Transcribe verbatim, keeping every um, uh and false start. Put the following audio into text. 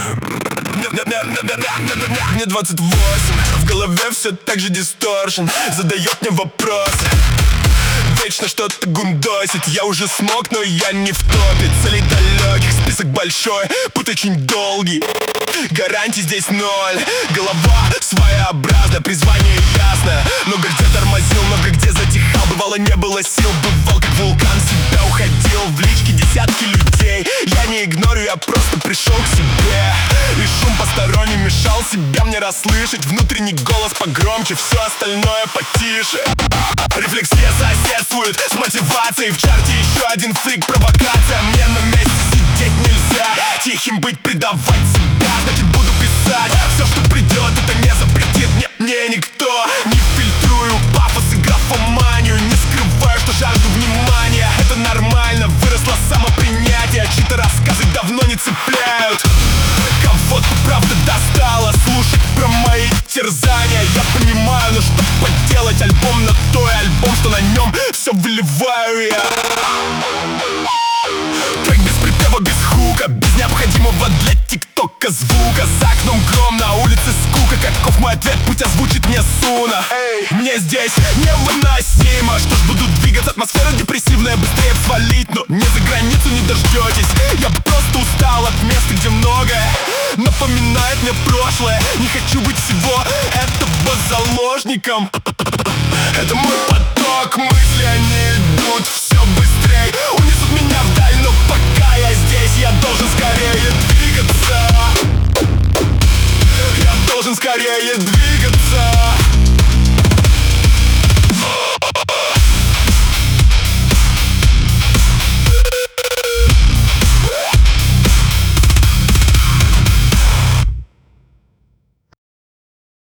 Мне двадцать восемь, в голове все так же дисторшн. Задает мне вопросы, вечно что-то гундосит. Я уже смог, но я не в топе. Целей далеких, список большой, путь очень долгий, гарантий здесь ноль. Голова своеобразна, призвание ясно. Много где тормозил, много где затихал. Бывало не было сил, бывал как вулкан, в себя уходил. В личке десятки людей, я не игнорю, я просто пришел к себе. И шум посторонний мешал себя мне расслышать. Внутренний голос погромче, все остальное потише. Рефлексия соседствует с мотивацией. В чарте еще один фрик, провокация. Мне на месте сидеть нельзя, тихим быть, предавать себя. Значит буду писать, все, что придет, это не запретит мне, мне никто. Не фильтрую пафос и графоманию, не скрываю, что жажду внимания. Это нормально, выросло самопринятие. Чьи-то рассказы давно не цепляют. Кого-то правда достало слушать про мои терзания. Я понимаю, но что поделать, альбом на той альбом, что на нем все выливаю я. Трек без припева, без хука, без необходимого для тиктока звука. За окном гром, на улице скука. Каков мой ответ, путь озвучит мне Суна. Эй, мне здесь невыносимо. Что ж, буду двигаться, атмосфера депрессивная. Быстрее свалить, но не за границу не дождетесь. Я просто устал от места, где многое напоминает мне прошлое. Не хочу быть всего этого заложником. Это мой поток, мысли, они идут все быстрее, унесут меня вдаль, но пока я здесь, я должен скорее двигаться. Я должен скорее двигаться.